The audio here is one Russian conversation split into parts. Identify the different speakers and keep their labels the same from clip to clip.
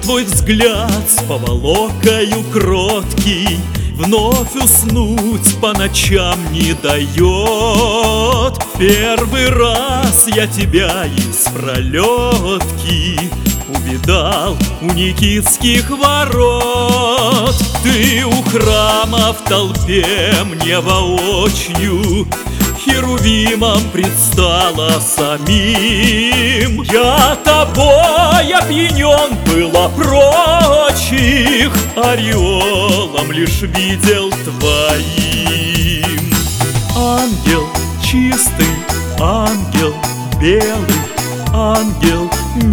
Speaker 1: твой взгляд с поволокою кроткий вновь уснуть по ночам не дает. Первый раз я тебя из пролетки увидал у Никитских ворот. Ты у храма в толпе мне воочию херувимом предстала самим. Я тобой опьянен был, а прочих ореолом лишь видел твоим. Ангел чистый, ангел белый, ангел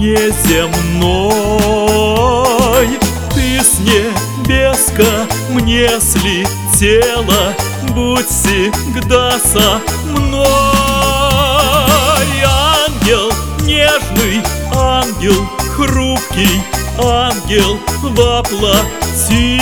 Speaker 1: неземной. Ты с небеска мне слетела, будь всегда со мной. Ангел нежный, ангел хрупкий, ангел воплоти.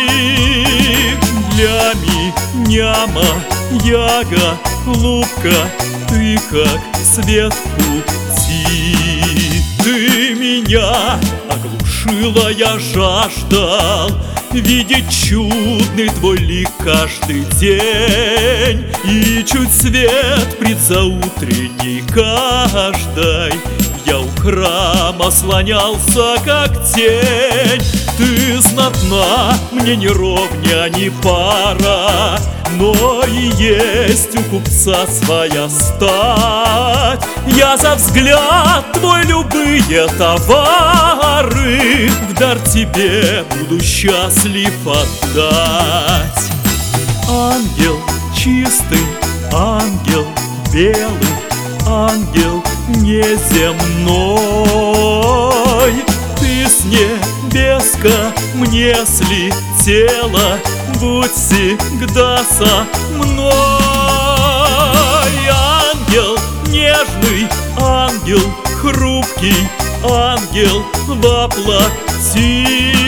Speaker 1: Для меня яга лупка, ты как свет в пути. Ты меня оглушила, я жаждал видеть чудный твой лик каждый день. И чуть свет предзаутренний каждой я у храма слонялся как тень. Ты знатна, мне не ровня, ни пара, но и есть у купца своя стать. Я за взгляд твой любые товары в дар тебе буду счастлив отдать. Ангел чистый, ангел белый, ангел неземной. Ты с небеска мне слетела, будь всегда со мной. Ангел нежный, ангел хрупкий, ангел воплоти.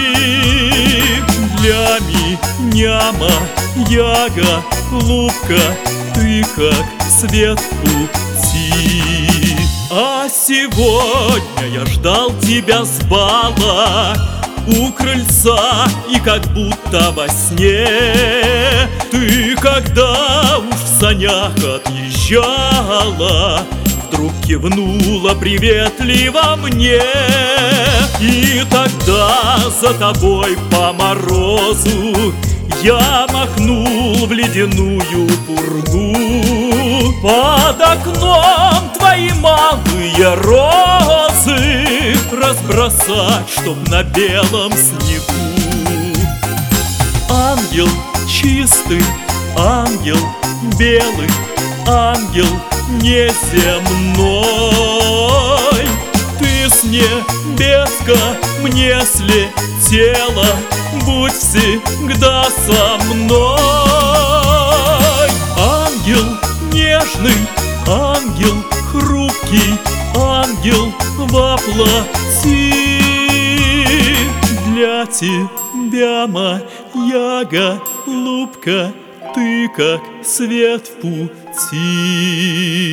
Speaker 1: Для меня яга лупка, ты как свет в пути. А сегодня я ждал тебя с бала у крыльца, и как будто во сне ты, когда уж в санях отъезжала, вдруг кивнула приветливо мне. И тогда за тобой по морозу я махнул в ледяную пургу. Под окном твои малые розы разбросать, чтоб на белом снегу. Ангел чистый, ангел белый, ангел неземной. Ты с небеска мне слетела, будь всегда со мной. Ангел нежный, ангел хрупкий, ангел воплоти. Для тебя моя голубка, ты как свет в пути.